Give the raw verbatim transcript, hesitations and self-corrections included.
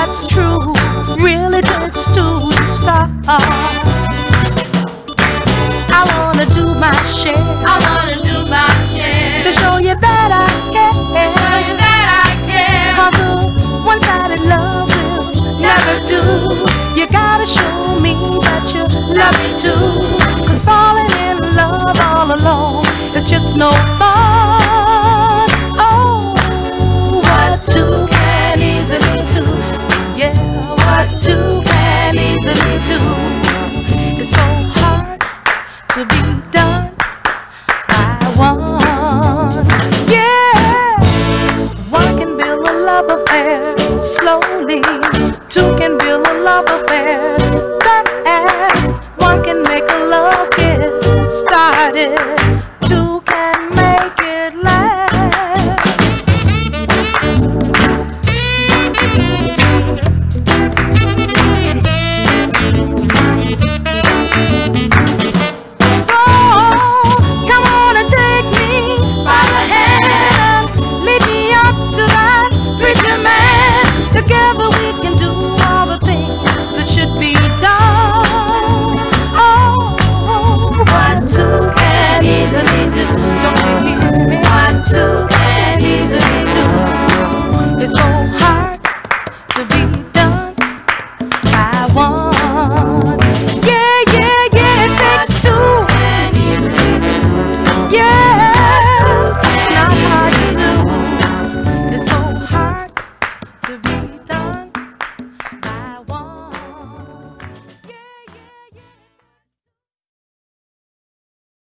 that's true really takes two to start. I wanna do my share. I wanna do my share to show you that I care. to show you that I care. 'Cause a one-sided love will never do. You gotta show me that you love me too. 'Cause falling in love all alone is just no fun. Oh, what two can easily do. Yeah, what two can easily do. It's so hard to be done by one. Yeah, one can build a love affair slowly. Two can build a love affair fast. One can make a love get started.